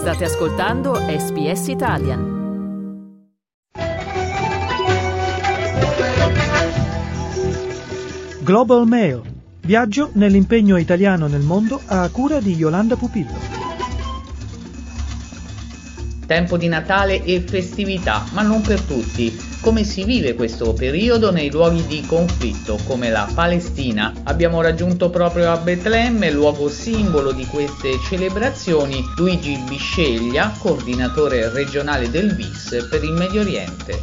State ascoltando SBS Italian. Global Mail. Viaggio nell'impegno italiano nel mondo a cura di Yolanda Pupillo. Tempo di Natale e festività, ma non per tutti. Come si vive questo periodo nei luoghi di conflitto come la Palestina? Abbiamo raggiunto proprio a Betlemme, luogo simbolo di queste celebrazioni, Luigi Bisceglia, coordinatore regionale del VIS per il Medio Oriente.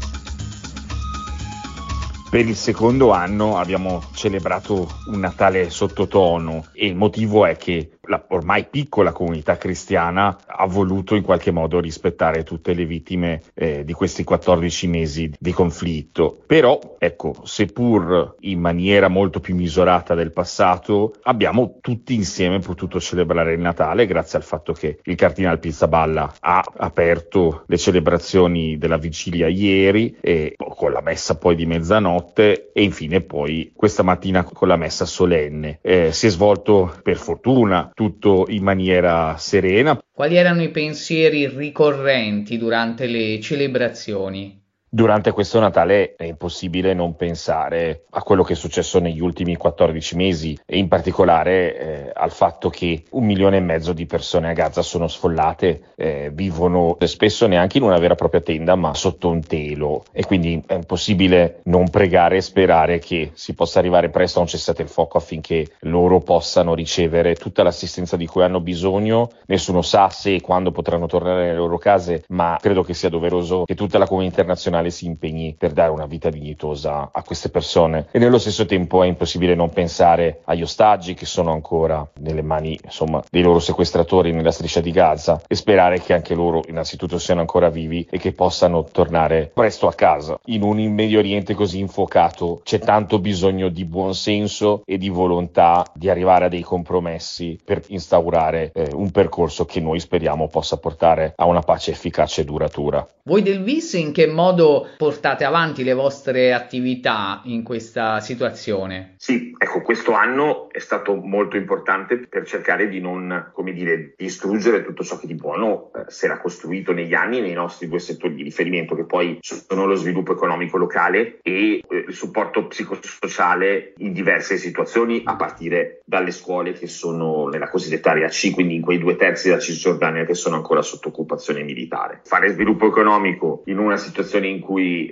Per il secondo anno abbiamo celebrato un Natale sottotono e il motivo è che la ormai piccola comunità cristiana ha voluto in qualche modo rispettare tutte le vittime di questi 14 mesi di conflitto. Però, ecco, seppur in maniera molto più misurata del passato, abbiamo tutti insieme potuto celebrare il Natale grazie al fatto che il Cardinal Pizzaballa ha aperto le celebrazioni della vigilia ieri e con la messa poi di mezzanotte e infine poi questa mattina con la messa solenne. Si è svolto per fortuna tutto in maniera serena. Quali erano i pensieri ricorrenti durante le celebrazioni? Durante questo Natale è impossibile non pensare a quello che è successo negli ultimi 14 mesi e in particolare al fatto che 1,5 milioni di persone a Gaza sono sfollate, vivono spesso neanche in una vera e propria tenda ma sotto un telo e quindi è impossibile non pregare e sperare che si possa arrivare presto a un cessate il fuoco affinché loro possano ricevere tutta l'assistenza di cui hanno bisogno. Nessuno sa se e quando potranno tornare nelle loro case, ma credo che sia doveroso che tutta la comunità internazionale si impegni per dare una vita dignitosa a queste persone e nello stesso tempo è impossibile non pensare agli ostaggi che sono ancora nelle mani dei loro sequestratori nella striscia di Gaza e sperare che anche loro innanzitutto siano ancora vivi e che possano tornare presto a casa. In un Medio Oriente così infuocato c'è tanto bisogno di buonsenso e di volontà di arrivare a dei compromessi per instaurare un percorso che noi speriamo possa portare a una pace efficace e duratura. Voi del VIS in che modo portate avanti le vostre attività in questa situazione? Sì, ecco, questo anno è stato molto importante per cercare di non, distruggere tutto ciò che di buono si era costruito negli anni nei nostri due settori di riferimento, che poi sono lo sviluppo economico locale e il supporto psicosociale in diverse situazioni, a partire dalle scuole che sono nella cosiddetta area C, quindi in quei 2/3 della Cisgiordania che sono ancora sotto occupazione militare. Fare sviluppo economico in una situazione in cui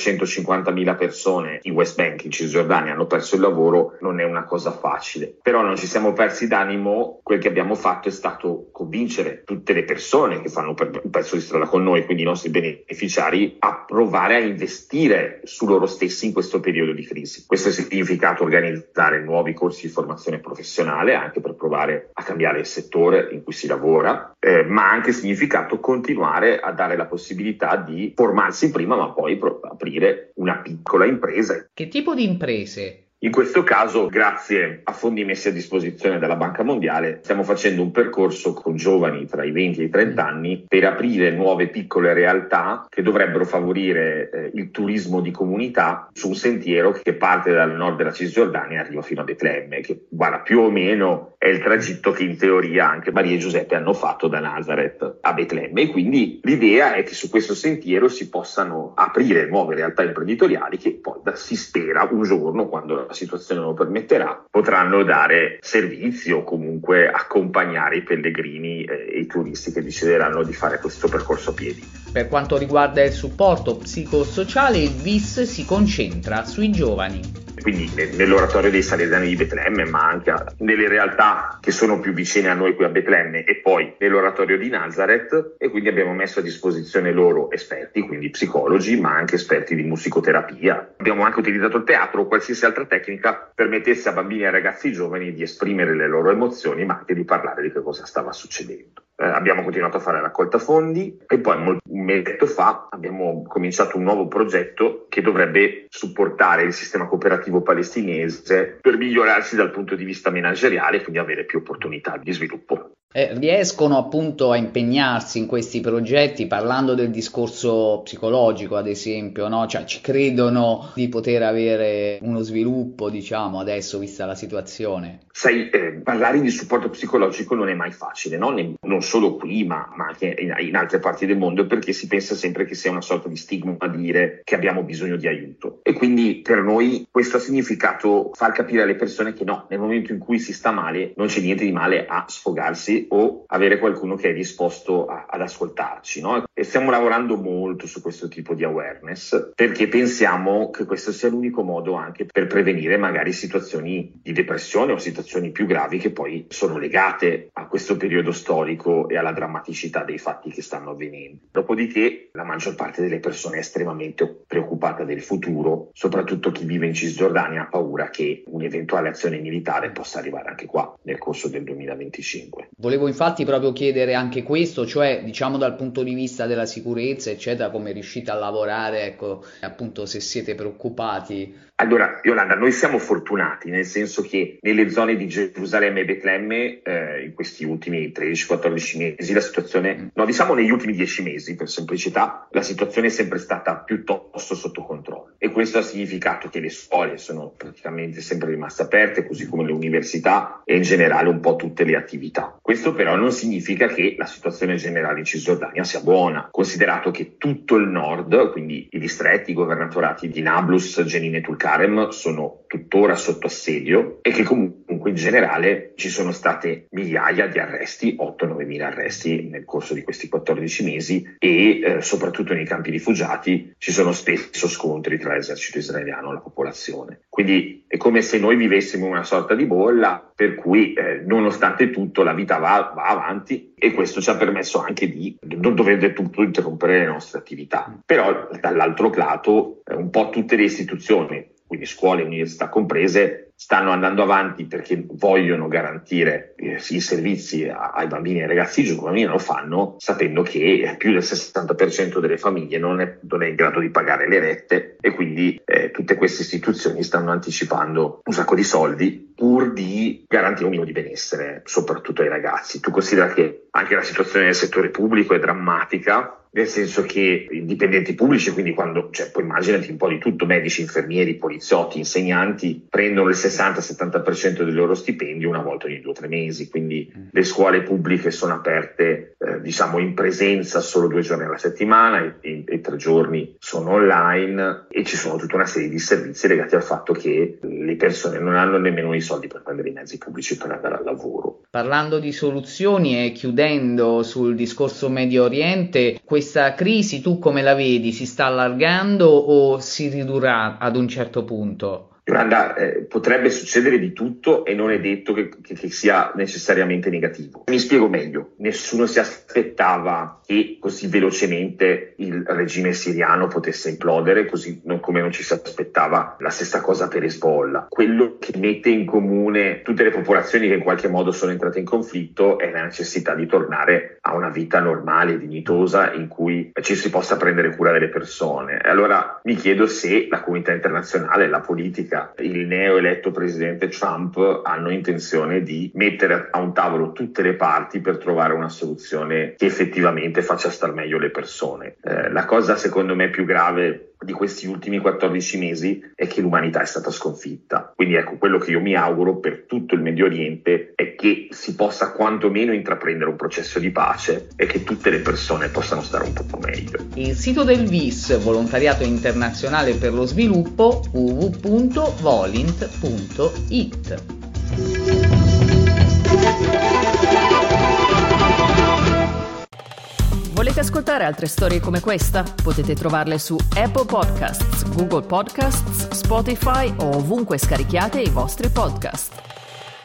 350.000 persone in West Bank, in Cisgiordania, hanno perso il lavoro, non è una cosa facile. Però non ci siamo persi d'animo, quel che abbiamo fatto è stato convincere tutte le persone che fanno un pezzo di strada con noi, quindi i nostri beneficiari, a provare a investire su loro stessi in questo periodo di crisi. Questo ha significato organizzare nuovi corsi di formazione professionale, anche per provare a cambiare il settore in cui si lavora, ma ha anche significato continuare a dare la possibilità di formarsi prima, ma poi aprire una piccola impresa. Che tipo di imprese? In questo caso, grazie a fondi messi a disposizione dalla Banca Mondiale, stiamo facendo un percorso con giovani tra i 20 e i 30 anni per aprire nuove piccole realtà che dovrebbero favorire il turismo di comunità su un sentiero che parte dal nord della Cisgiordania e arriva fino a Betlemme, che più o meno è il tragitto che in teoria anche Maria e Giuseppe hanno fatto da Nazareth a Betlemme. E quindi l'idea è che su questo sentiero si possano aprire nuove realtà imprenditoriali che poi si spera un giorno, quando la situazione lo permetterà, potranno dare servizio o comunque accompagnare i pellegrini e i turisti che decideranno di fare questo percorso a piedi. Per quanto riguarda il supporto psicosociale, il VIS si concentra sui giovani. Quindi nell'oratorio dei Salesiani di Betlemme, ma anche nelle realtà che sono più vicine a noi qui a Betlemme e poi nell'oratorio di Nazareth, e quindi abbiamo messo a disposizione loro esperti, quindi psicologi, ma anche esperti di musicoterapia. Abbiamo anche utilizzato il teatro o qualsiasi altra tecnica permettesse a bambini e a ragazzi giovani di esprimere le loro emozioni, ma anche di parlare di che cosa stava succedendo. Abbiamo continuato a fare raccolta fondi e poi un mesetto fa abbiamo cominciato un nuovo progetto che dovrebbe supportare il sistema cooperativo palestinese per migliorarsi dal punto di vista manageriale e quindi avere più opportunità di sviluppo. Riescono appunto a impegnarsi in questi progetti, parlando del discorso psicologico ad esempio, no? Cioè ci credono di poter avere uno sviluppo, diciamo, adesso vista la situazione? Sai, parlare di supporto psicologico non è mai facile, no? Non solo qui, ma anche in altre parti del mondo, perché si pensa sempre che sia una sorta di stigma dire che abbiamo bisogno di aiuto. E quindi per noi questo ha significato far capire alle persone che no, nel momento in cui si sta male non c'è niente di male a sfogarsi o avere qualcuno che è disposto ad ascoltarci, no? E stiamo lavorando molto su questo tipo di awareness, perché pensiamo che questo sia l'unico modo anche per prevenire magari situazioni di depressione o situazioni più gravi che poi sono legate a questo periodo storico e alla drammaticità dei fatti che stanno avvenendo. Dopodiché la maggior parte delle persone è estremamente preoccupata del futuro, soprattutto chi vive in Cisgiordania ha paura che un'eventuale azione militare possa arrivare anche qua nel corso del 2025. Volevo infatti proprio chiedere anche questo, cioè diciamo dal punto di vista della sicurezza eccetera, come riuscite a lavorare, ecco, appunto se siete preoccupati. Allora, Yolanda, noi siamo fortunati, nel senso che nelle zone di Gerusalemme e Betlemme in questi ultimi 13-14 mesi la situazione, no, diciamo negli ultimi 10 mesi per semplicità, la situazione è sempre stata piuttosto sotto controllo, e questo ha significato che le scuole sono praticamente sempre rimaste aperte, così come le università e in generale un po' tutte le attività. Questo però non significa che la situazione generale in Cisgiordania sia buona, considerato che tutto il nord, quindi i distretti, i governatorati di Nablus, Jenin e Tulkarem sono tuttora sotto assedio, e che comunque in generale ci sono state migliaia di arresti, 8-9 mila arresti nel corso di questi 14 mesi, e soprattutto nei campi rifugiati ci sono spesso scontri tra l'esercito israeliano e la popolazione. Quindi è come se noi vivessimo una sorta di bolla, per cui nonostante tutto la vita va avanti, e questo ci ha permesso anche di non dover del tutto interrompere le nostre attività. Però dall'altro lato un po' tutte le istituzioni, quindi scuole e università comprese, stanno andando avanti perché vogliono garantire i servizi ai bambini e ai ragazzi giovani, e lo fanno sapendo che più del 60% delle famiglie non è in grado di pagare le rette, e quindi tutte queste istituzioni stanno anticipando un sacco di soldi pur di garantire un minimo di benessere, soprattutto ai ragazzi. Tu considera che anche la situazione nel settore pubblico è drammatica, nel senso che i dipendenti pubblici, quindi poi immaginati un po' di tutto, medici, infermieri, poliziotti, insegnanti, prendono il 60-70% del loro stipendio una volta ogni 2 o 3 mesi, quindi le scuole pubbliche sono aperte in presenza solo 2 giorni alla settimana e 3 giorni sono online, e ci sono tutta una serie di servizi legati al fatto che le persone non hanno nemmeno i soldi per prendere i mezzi pubblici per andare al lavoro. Parlando di soluzioni e chiudendo sul discorso Medio Oriente, questa crisi tu come la vedi? Si sta allargando o si ridurrà ad un certo punto? Yolanda, potrebbe succedere di tutto e non è detto che sia necessariamente negativo. Mi spiego meglio. Nessuno si aspettava che così velocemente il regime siriano potesse implodere, così come non ci si aspettava la stessa cosa per Hezbollah. Quello che mette in comune tutte le popolazioni che in qualche modo sono entrate in conflitto è la necessità di tornare a una vita normale, dignitosa, in cui ci si possa prendere cura delle persone. E allora mi chiedo se la comunità internazionale, la politica, il neoeletto presidente Trump hanno intenzione di mettere a un tavolo tutte le parti per trovare una soluzione che effettivamente faccia star meglio le persone. La cosa secondo me più grave di questi ultimi 14 mesi è che l'umanità è stata sconfitta. Quindi ecco, quello che io mi auguro per tutto il Medio Oriente è che si possa quantomeno intraprendere un processo di pace e che tutte le persone possano stare un po' meglio. Il sito del VIS, Volontariato Internazionale per lo Sviluppo, www.volint.it. Volete ascoltare altre storie come questa? Potete trovarle su Apple Podcasts, Google Podcasts, Spotify o ovunque scarichiate i vostri podcast.